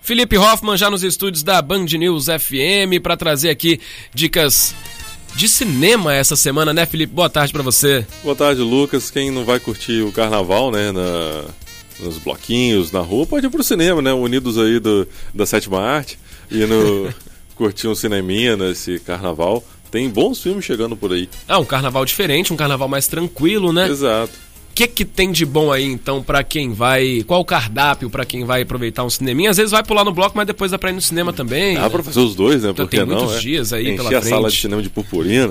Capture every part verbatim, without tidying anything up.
Felipe Hoffmann já nos estúdios da Band News F M para trazer aqui dicas de cinema essa semana, né, Felipe? Boa tarde para você. Boa tarde, Lucas. Quem não vai curtir o carnaval, né, na, nos bloquinhos, na rua, pode ir pro cinema, né, unidos aí do, da sétima arte, e no curtir um cineminha nesse carnaval. Tem bons filmes chegando por aí. Ah, um carnaval diferente, um carnaval mais tranquilo, né? Exato. O que que tem de bom aí, então, pra quem vai... Qual o cardápio pra quem vai aproveitar um cineminha? Às vezes vai pular no bloco, mas depois dá pra ir no cinema também. Dá né? pra fazer os dois, né? Então, Porque tem não, muitos é? dias aí Encher pela a frente. sala de cinema de purpurina.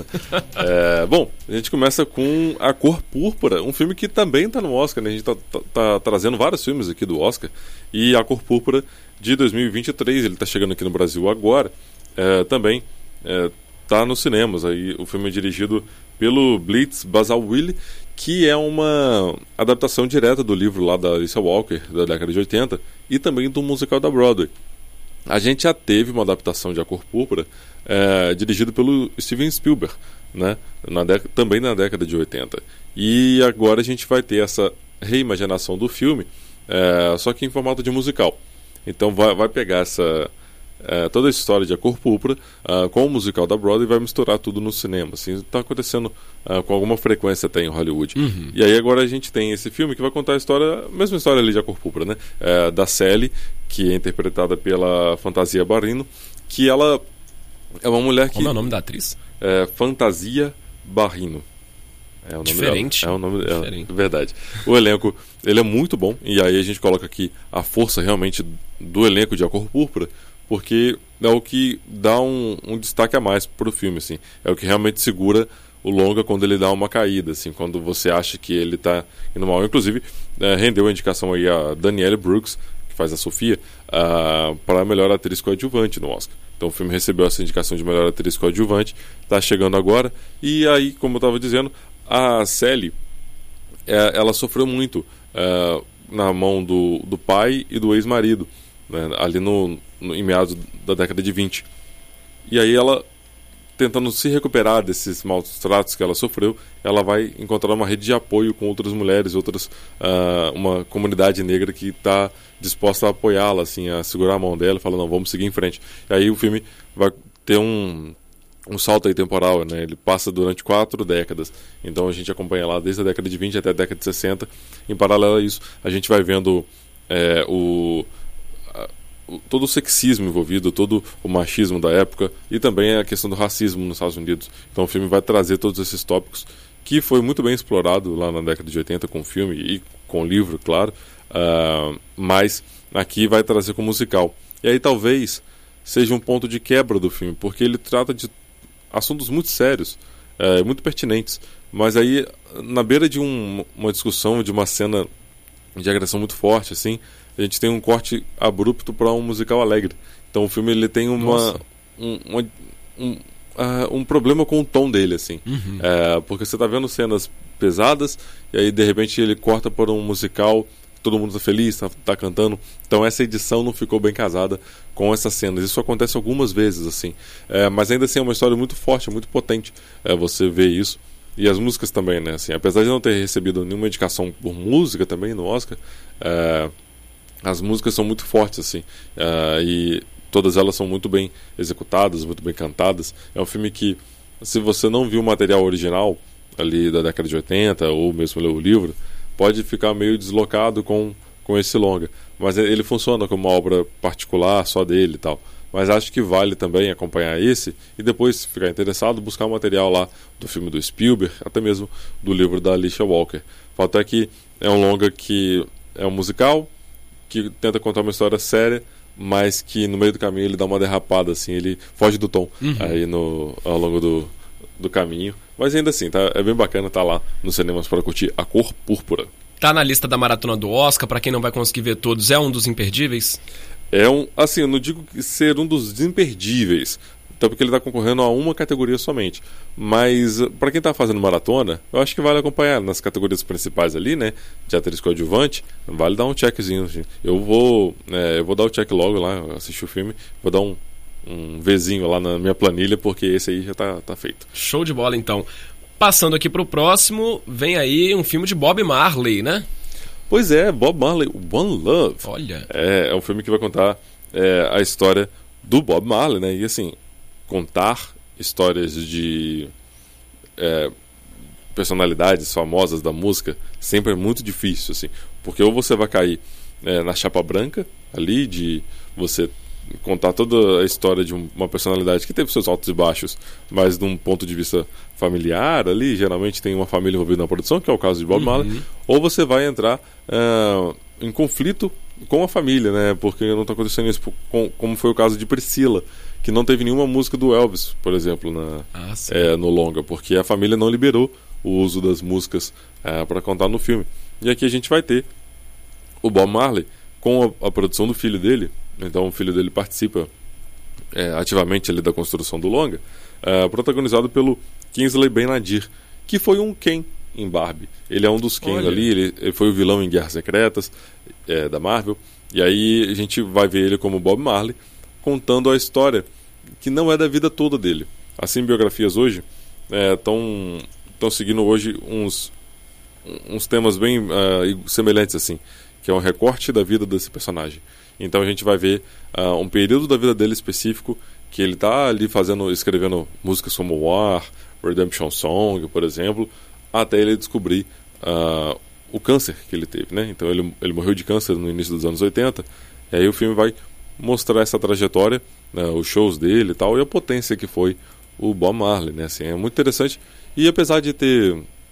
é, bom, a gente começa com A Cor Púrpura, um filme que também tá no Oscar, né? A gente tá, tá, tá trazendo vários filmes aqui do Oscar. E A Cor Púrpura de dois mil e vinte e três, ele tá chegando aqui no Brasil agora. É, também é, tá nos cinemas. Aí, o filme é dirigido pelo Blitz Bazawule, que é uma adaptação direta do livro lá da Alicia Walker, da década de oitenta, e também do musical da Broadway. A gente já teve uma adaptação de A Cor Púrpura, é, dirigido pelo Steven Spielberg, né, na década, também na década de oitenta. E agora a gente vai ter essa reimaginação do filme, é, só que em formato de musical. Então vai, vai pegar essa... É, toda a história de A Cor Púrpura uh, com o musical da Broadway e vai misturar tudo no cinema. Assim, está acontecendo uh, com alguma frequência até em Hollywood. Uhum. E aí agora a gente tem esse filme que vai contar a história, a mesma história ali de A Cor Púrpura, né? É, da Sally, que é interpretada pela Fantasia Barrino, que ela é uma mulher que... Como é o nome da atriz? É, Fantasia Barrino. É o nome Diferente. Dela. É o nome Diferente. É, verdade. O elenco, ele é muito bom, e aí a gente coloca aqui a força realmente do elenco de A Cor Púrpura, porque é o que dá um, um destaque a mais pro filme, assim. É o que realmente segura o longa quando ele dá uma caída, assim, quando você acha que ele tá indo mal. Inclusive, é, rendeu a indicação aí a Danielle Brooks, que faz a Sofia, uh, para a melhor atriz coadjuvante no Oscar. Então o filme recebeu essa indicação de melhor atriz coadjuvante, tá chegando agora, e aí, como eu estava dizendo, a Sally, é, ela sofreu muito é, na mão do, do pai e do ex-marido, né, ali no, no, em meados da década de vinte. E aí ela, tentando se recuperar desses maus tratos que ela sofreu, ela vai encontrar uma rede de apoio com outras mulheres, outras, uh, uma comunidade negra que está disposta a apoiá-la, assim, a segurar a mão dela e falar, não, vamos seguir em frente. E aí o filme vai ter um, um salto aí temporal, né? Ele passa durante quatro décadas. Então a gente acompanha lá desde a década de vinte até a década de sessenta. Em paralelo a isso, a gente vai vendo é, o... todo o sexismo envolvido, todo o machismo da época e também a questão do racismo nos Estados Unidos. Então o filme vai trazer todos esses tópicos que foi muito bem explorado lá na década de oitenta com o filme e com o livro, claro, uh, mas aqui vai trazer com o musical. E aí talvez seja um ponto de quebra do filme, porque ele trata de assuntos muito sérios, uh, muito pertinentes, mas aí na beira de um, uma discussão, de uma cena de agressão muito forte, assim, a gente tem um corte abrupto para um musical alegre. Então o filme ele tem uma, um, uma, um, uh, um problema com o tom dele, assim. Uhum. É, porque você está vendo cenas pesadas e aí de repente ele corta para um musical, todo mundo está feliz, está tá cantando. Então essa edição não ficou bem casada com essas cenas. Isso acontece algumas vezes, assim. É, mas ainda assim é uma história muito forte, muito potente. É, você vê isso. E as músicas também, né? Assim, apesar de não ter recebido nenhuma indicação por música também no Oscar, é, as músicas são muito fortes, assim, uh, e todas elas são muito bem executadas, muito bem cantadas. É um filme que, se você não viu o material original ali da década de oitenta, ou mesmo ler o livro, pode ficar meio deslocado com, com esse longa. Mas ele funciona como uma obra particular, só dele e tal. Mas acho que vale também acompanhar esse e depois, se ficar interessado, buscar o material lá do filme do Spielberg, até mesmo do livro da Alicia Walker. Falta é que é um longa que é um musical, que tenta contar uma história séria, mas que no meio do caminho ele dá uma derrapada, assim, ele foge do tom uhum. aí no, ao longo do, do caminho. Mas ainda assim, tá, é bem bacana estar tá lá nos cinemas para curtir A Cor Púrpura. Tá na lista da maratona do Oscar, para quem não vai conseguir ver todos, é um dos imperdíveis? É um, assim, eu não digo que ser um dos imperdíveis, até porque ele está concorrendo a uma categoria somente. Mas, para quem está fazendo maratona, eu acho que vale acompanhar nas categorias principais ali, né? De atriz coadjuvante, vale dar um checkzinho. Gente. Eu vou é, eu vou dar o check logo lá, assistir o filme, vou dar um, um Vzinho lá na minha planilha, porque esse aí já tá, tá feito. Show de bola, então. Passando aqui pro próximo, vem aí um filme de Bob Marley, né? Pois é, Bob Marley, One Love. Olha. É, é um filme que vai contar é, a história do Bob Marley, né? E assim, contar histórias de é, personalidades famosas da música sempre é muito difícil, assim, porque ou você vai cair é, na chapa branca ali de você contar toda a história de uma personalidade que teve seus altos e baixos, mas de um ponto de vista familiar ali, geralmente tem uma família envolvida na produção, que é o caso de Bob uhum. Marley, ou você vai entrar uh, em conflito com a família, né? Porque não está acontecendo isso, com, como foi o caso de Priscila, que não teve nenhuma música do Elvis, por exemplo, na, ah, é, no longa, porque a família não liberou o uso das músicas uh, para contar no filme. E aqui a gente vai ter o Bob Marley com a, a produção do filho dele. Então o filho dele participa é, ativamente ali da construção do longa, é, protagonizado pelo Kingsley Ben-Adir, que foi um Ken em Barbie. Ele é um dos Kens Olha. ali, ele, ele foi o vilão em Guerras Secretas é, da Marvel, e aí a gente vai ver ele como Bob Marley, contando a história que não é da vida toda dele. Assim, biografias hoje estão é, seguindo hoje uns, uns temas bem uh, semelhantes, assim, que é um recorte da vida desse personagem. Então a gente vai ver uh, um período da vida dele específico, que ele está ali fazendo, escrevendo músicas como War, Redemption Song, por exemplo, até ele descobrir uh, o câncer que ele teve, né? Então ele, ele morreu de câncer no início dos anos oitenta, e aí o filme vai mostrar essa trajetória, uh, os shows dele e tal, e a potência que foi o Bob Marley, né? Assim, é muito interessante, e apesar de ter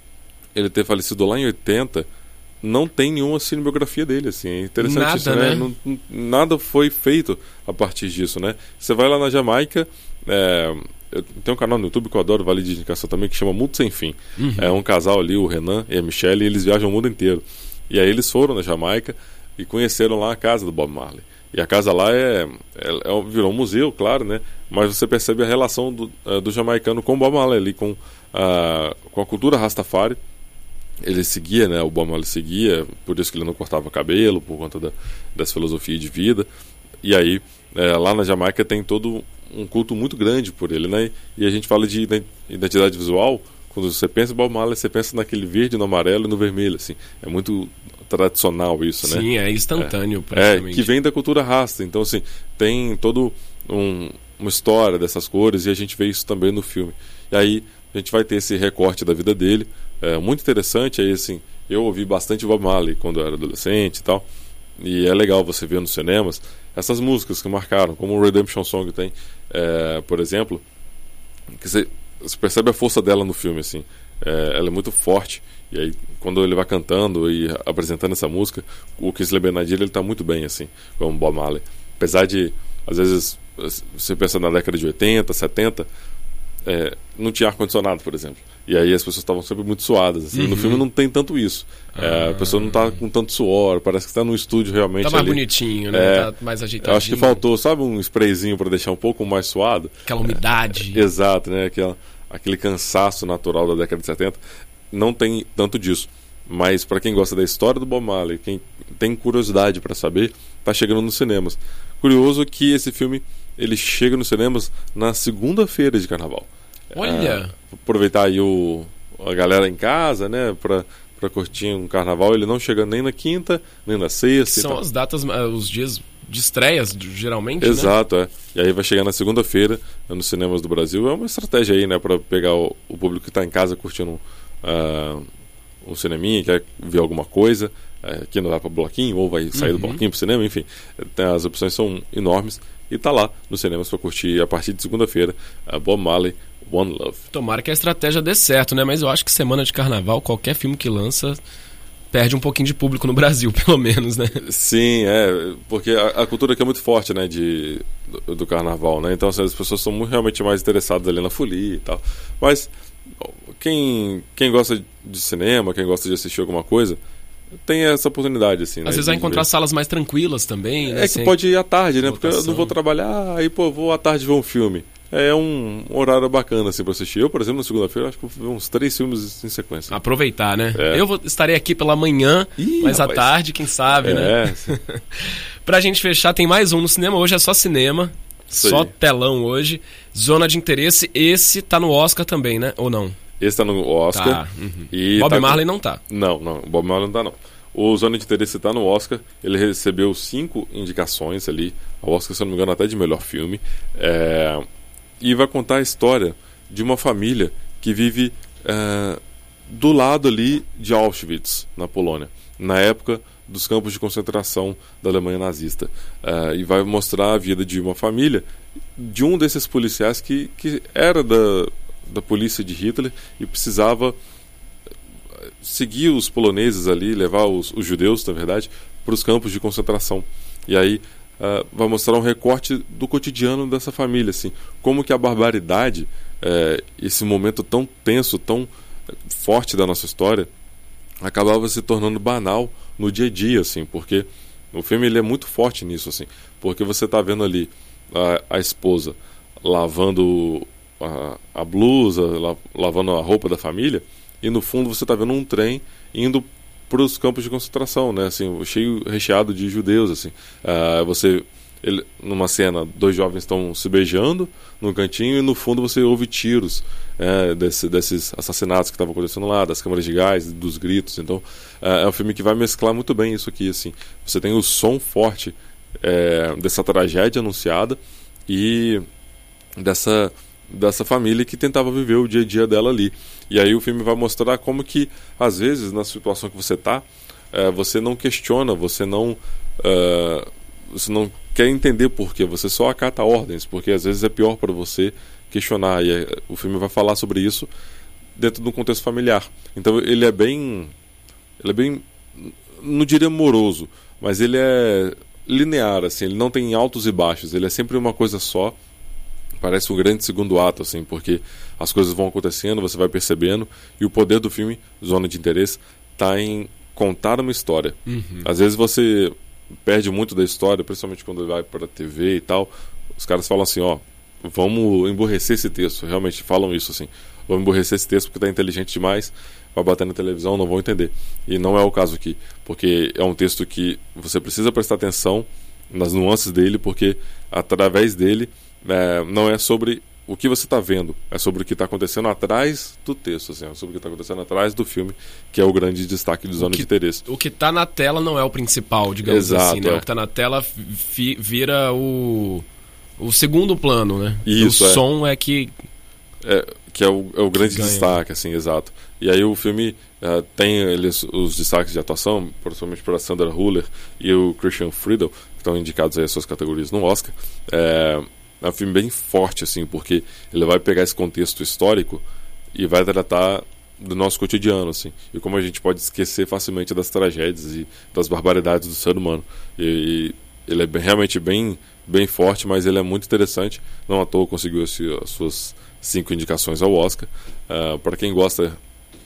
ele ter falecido lá em oitenta, não tem nenhuma cinebiografia dele, assim, é interessante nada, isso, né? né? Não, nada foi feito a partir disso, né? Você vai lá na Jamaica, é, tem um canal no YouTube que eu adoro, vale de indicação também, que chama Mundo Sem Fim. Uhum. É um casal ali, o Renan e a Michelle, e eles viajam o mundo inteiro. E aí eles foram na Jamaica e conheceram lá a casa do Bob Marley. E a casa lá é, é, é virou um museu, claro, né? Mas você percebe a relação do, uh, do jamaicano com o Bob Marley ali, com, uh, com a cultura Rastafari. Ele seguia, né, o Bob Marley seguia, por isso que ele não cortava cabelo, por conta da, dessa filosofia de vida. E aí, é, lá na Jamaica tem todo um culto muito grande por ele, né? E a gente fala de identidade visual, quando você pensa em Bob Marley, você pensa naquele verde, no amarelo e no vermelho, assim. É muito tradicional isso, Sim, né? Sim, é instantâneo, é, praticamente. É, que vem da cultura rasta. Então, assim, tem todo um, uma história dessas cores, e a gente vê isso também no filme. E aí, a gente vai ter esse recorte da vida dele, é muito interessante. Aí, assim, eu ouvi bastante Bob Marley quando eu era adolescente e tal, e é legal você ver nos cinemas essas músicas que marcaram, como o Redemption Song tem, é, por exemplo, que você, você percebe a força dela no filme, assim, é, ela é muito forte, e aí quando ele vai cantando e apresentando essa música, o Kingsley Ben-Adir, ele tá muito bem, assim, como Bob Marley, apesar de, às vezes, você pensa na década de oitenta, setenta, é, não tinha ar-condicionado, por exemplo. E aí as pessoas estavam sempre muito suadas. Assim. Uhum. No filme não tem tanto isso. Ah. É, a pessoa não está com tanto suor, parece que está no estúdio realmente. Tá mais ali. bonitinho, né? É, tá mais ajeitadinho. Eu acho que faltou, sabe, um sprayzinho para deixar um pouco mais suado. Aquela umidade. É, exato, né? Aquela, aquele cansaço natural da década de setenta. Não tem tanto disso. Mas para quem gosta da história do Bob Marley, quem tem curiosidade para saber, tá chegando nos cinemas. Curioso que esse filme ele chega nos cinemas na segunda-feira de carnaval. Olha! É, aproveitar aí o, a galera em casa, né, pra, pra curtir um carnaval. Ele não chega nem na quinta, nem na sexta. São as datas, os dias de estreias, geralmente, Exato, né? é. E aí vai chegar na segunda-feira nos cinemas do Brasil. É uma estratégia aí, né, pra pegar o, o público que tá em casa curtindo uh, um cineminha, quer ver alguma coisa, uh, que não vai pra bloquinho, ou vai sair uhum. do bloquinho pro cinema, enfim. As opções são enormes. E tá lá nos cinemas pra curtir a partir de segunda-feira a Bob Marley, One Love. Tomara que a estratégia dê certo, né? Mas eu acho que semana de carnaval, qualquer filme que lança perde um pouquinho de público no Brasil, pelo menos, né? Sim, é, porque a, a cultura aqui é muito forte, né, de, do, do carnaval, né? Então assim, as pessoas são muito, realmente mais interessadas ali na folia e tal. Mas quem, quem gosta de cinema, quem gosta de assistir alguma coisa, tem essa oportunidade, assim, né? Às vezes vai encontrar ver. salas mais tranquilas também, né? É que Sem pode ir à tarde, né? votação. Porque eu não vou trabalhar, aí, pô, vou à tarde ver um filme. É um horário bacana, assim, pra assistir. Eu, por exemplo, na segunda-feira, acho que vou ver uns três filmes em sequência. Aproveitar, né? É. Eu vou, estarei aqui pela manhã, Ih, mas rapaz. à tarde, quem sabe, é. né? Pra gente fechar, tem mais um no cinema. Hoje é só cinema. Isso só aí. telão hoje. Zona de Interesse. Esse tá no Oscar também, né? Ou não? Esse tá no Oscar. Tá. Uhum. E Bob tá Marley com... não tá. Não, não. Bob Marley não tá, não. O Zona de Interesse está no Oscar, ele recebeu cinco indicações ali, ao Oscar, se eu não me engano, até de melhor filme, é... e vai contar a história de uma família que vive é... do lado ali de Auschwitz, na Polônia, na época dos campos de concentração da Alemanha nazista. É... E vai mostrar a vida de uma família, de um desses policiais que, que era da, da polícia de Hitler e precisava seguir os poloneses ali, levar os, os judeus, na verdade, para os campos de concentração. E aí uh, vai mostrar um recorte do cotidiano dessa família, assim, como que a barbaridade, uh, esse momento tão tenso, tão forte da nossa história, acabava se tornando banal no dia a dia, assim, porque o filme ele é muito forte nisso, assim, porque você está vendo ali a, a esposa lavando a, a blusa, la, lavando a roupa da família, e no fundo você está vendo um trem indo para os campos de concentração, né? Assim, cheio, recheado de judeus, assim. Uh, você, ele, numa cena, dois jovens estão se beijando no cantinho e no fundo você ouve tiros é, desse, desses assassinatos que estavam acontecendo lá, das câmaras de gás, dos gritos. Então, uh, é um filme que vai mesclar muito bem isso aqui, assim. Você tem o som forte é, dessa tragédia anunciada e dessa... dessa família que tentava viver o dia a dia dela ali. E aí o filme vai mostrar como que, às vezes, na situação que você está, é, você não questiona, você não, é, você não quer entender por quê, você só acata ordens, porque às vezes é pior para você questionar. E é, o filme vai falar sobre isso dentro de um contexto familiar. Então ele é bem, ele é bem, não diria moroso, mas ele é linear, assim, ele não tem altos e baixos, ele é sempre uma coisa só. Parece um grande segundo ato, assim, porque as coisas vão acontecendo, você vai percebendo, e o poder do filme, Zona de Interesse, está em contar uma história. Uhum. Às vezes você perde muito da história, principalmente quando vai para a T V e tal. Os caras falam assim, ó, vamos emburrecer esse texto. Realmente falam isso, assim. Vamos emburrecer esse texto porque está inteligente demais, vai bater na televisão, não vão entender. E não é o caso aqui, porque é um texto que você precisa prestar atenção nas nuances dele, porque através dele É, não é sobre o que você está vendo, é sobre o que está acontecendo atrás do texto, assim, é sobre o que está acontecendo atrás do filme, que é o grande destaque de Zona que, de Interesse. O que está na tela não é o principal, digamos Exato, assim, né? É. O que está na tela fi, vira o, o segundo plano, né? Isso, o é. som é que... É, que é o, é o grande ganha, destaque, assim, exato. E aí o filme uh, tem eles, os destaques de atuação, principalmente para Sandra Hüller e o Christian Friedel, que estão indicados aí as suas categorias no Oscar. É... É um filme bem forte, assim, porque ele vai pegar esse contexto histórico e vai tratar do nosso cotidiano, assim, e como a gente pode esquecer facilmente das tragédias e das barbaridades do ser humano. E, e ele é bem, realmente bem, bem forte, mas ele é muito interessante. Não à toa conseguiu esse, as suas cinco indicações ao Oscar. Uh, para quem gosta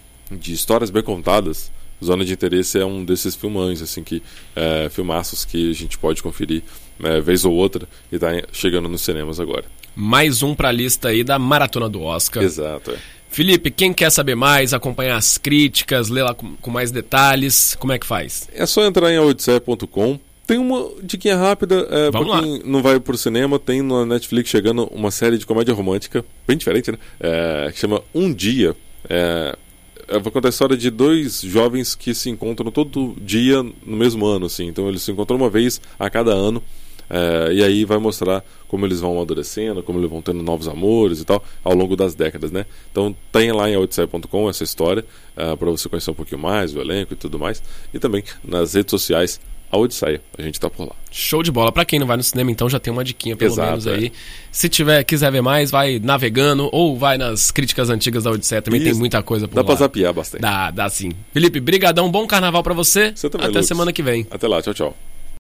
de histórias bem contadas, Zona de Interesse é um desses filmões, assim, que, é, filmaços que a gente pode conferir é, vez ou outra e está chegando nos cinemas agora. Mais um para a lista aí da Maratona do Oscar. Exato, é. Felipe, quem quer saber mais, acompanhar as críticas, ler lá com, com mais detalhes, como é que faz? É só entrar em a odisseia ponto com. Tem uma diquinha rápida, é, para quem não vai pro cinema, tem na Netflix chegando uma série de comédia romântica, bem diferente, né? É, que chama Um Dia. É... Vai contar a história de dois jovens que se encontram todo dia no mesmo ano, assim. Então eles se encontram uma vez a cada ano, é, e aí vai mostrar como eles vão amadurecendo, como eles vão tendo novos amores e tal, ao longo das décadas, né? Então tem lá em a odisseia ponto com essa história, é, para você conhecer um pouquinho mais o elenco e tudo mais, e também nas redes sociais A Odisseia, a gente tá por lá. Show de bola. Pra quem não vai no cinema, então já tem uma diquinha pelo Exato, menos aí. É. Se tiver, quiser ver mais, vai navegando ou vai nas críticas antigas da Odisseia, também Isso. tem muita coisa por dá lá. Dá pra zapear bastante. Dá, dá sim. Felipe, brigadão, bom carnaval pra você. Você também, Até Lucas. semana que vem. Até lá, tchau, tchau.